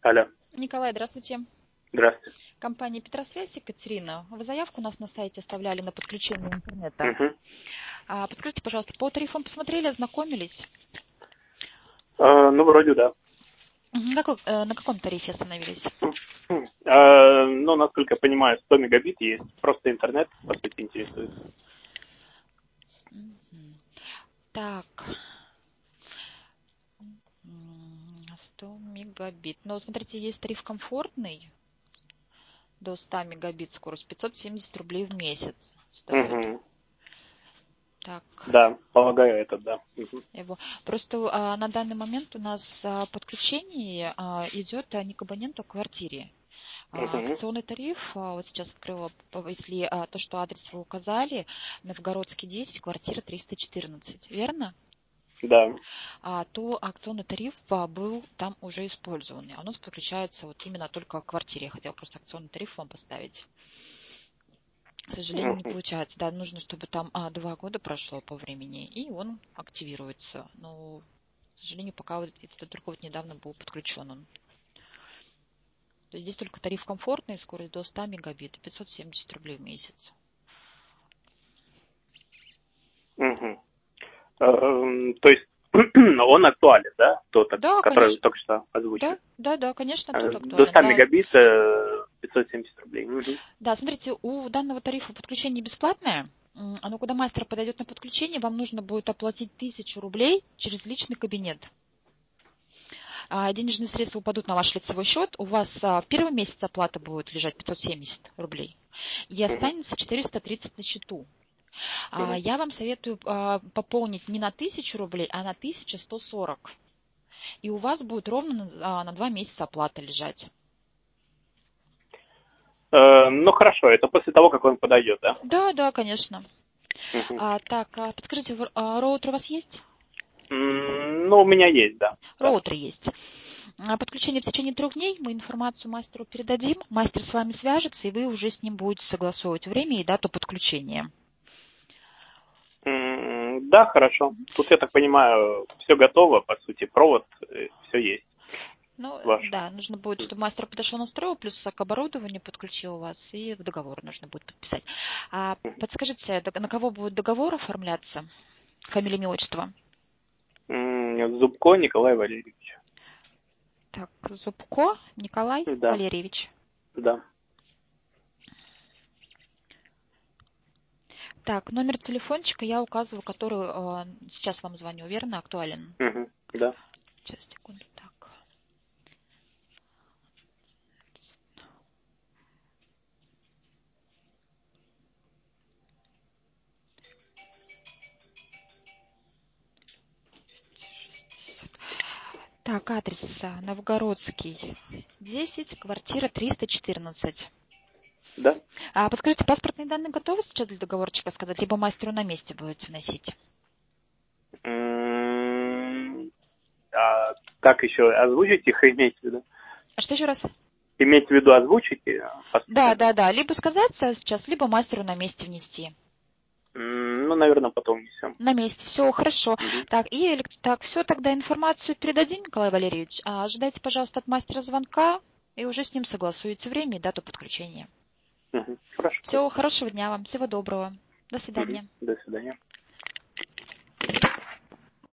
Алло, Николай, здравствуйте. здравствуйте. Компания Петросвязь, Екатерина. Вы заявку у нас на сайте оставляли на подключение интернета. Мгм. Подскажите, пожалуйста, по тарифам посмотрели, ознакомились? Ну, вроде да. На каком тарифе остановились? Ну, насколько я понимаю, 100 мегабит есть. Просто интернет, по сути, интересует. Так, 100 мегабит. Ну, вот смотрите, есть тариф комфортный до 100 мегабит, скорость 570 рублей в месяц стоит. Мгм. Так, Да, полагаю, это да. Мгм. его. Просто на данный момент у нас подключение идет не к абоненту, а к квартире. Мгм. Акционный тариф, вот сейчас открыла, если то, что адрес вы указали, Новгородский 10, квартира 314, верно? Да. То акционный тариф был там уже использованный. У нас подключается вот именно только к квартире. Я хотела просто акционный тариф вам поставить. К сожалению, не Мгм. получается. Да, нужно, чтобы там 2 года прошло по времени, и он активируется. Но, к сожалению, пока вот это только вот недавно был подключен он. То есть здесь только тариф комфортный, скорость до 100 мегабит, 570 рублей в месяц. Мгм. То есть он актуален, да? Тот, Да, который вы конечно. только что озвучили. Да, конечно, тут До актуален. 100 Да, мегабит 570 рублей. Мгм. да, смотрите, у данного тарифа подключение бесплатное. Оно, когда мастер подойдет на подключение, вам нужно будет оплатить 1000 рублей через личный кабинет. Денежные средства упадут на ваш лицевой счет. У вас в первый месяц оплата будет лежать 570 рублей. И Мгм. останется 430 на счету. Мгм. Я вам советую пополнить не на 1000 рублей, а на 1140. И у вас будет ровно на 2 месяца оплата лежать. Ну, хорошо, это после того, как он подойдет, да? Да, конечно. Мгм. Подскажите, роутер у вас есть? Ну, у меня есть, да. Да. Роутер есть. Подключение в течение 3 дней. Мы информацию мастеру передадим. Мастер с вами свяжется, и вы уже с ним будете согласовывать время и дату подключения. Да, хорошо. Тут, я так понимаю, все готово, по сути, провод, все есть Ну, ваш. да, нужно будет, чтобы мастер подошел, настроил, плюс к оборудованию подключил вас, и договор нужно будет подписать. Подскажите, на кого будет договор оформляться? Фамилия, имя, отчество? Зубко Николай Валерьевич. Так, Зубко Николай Да, Валерьевич. да. Так, номер телефончика я указываю, который сейчас вам звоню, верно? Актуален? Мгм, да. Сейчас, секунду, так. Так, адрес Новгородский, 10, квартира 314. Да. Подскажите, паспортные данные готовы сейчас для договорчика сказать, либо мастеру на месте будете вносить? Как еще озвучить их, имейте в виду? Что еще раз? Иметь в виду озвучить Да, паспортные да, данные? да. Либо сказать сейчас, либо мастеру на месте внести. Ну, наверное, потом внесем. На месте. Все, хорошо. Мгм, Так, все, тогда информацию передадим, Николай Валерьевич. Ожидайте, пожалуйста, от мастера звонка, и уже с ним согласуете время и дату подключения. мгм. Хорошо, Всего спасибо. хорошего дня вам, всего доброго. До Мгм. свидания. До свидания.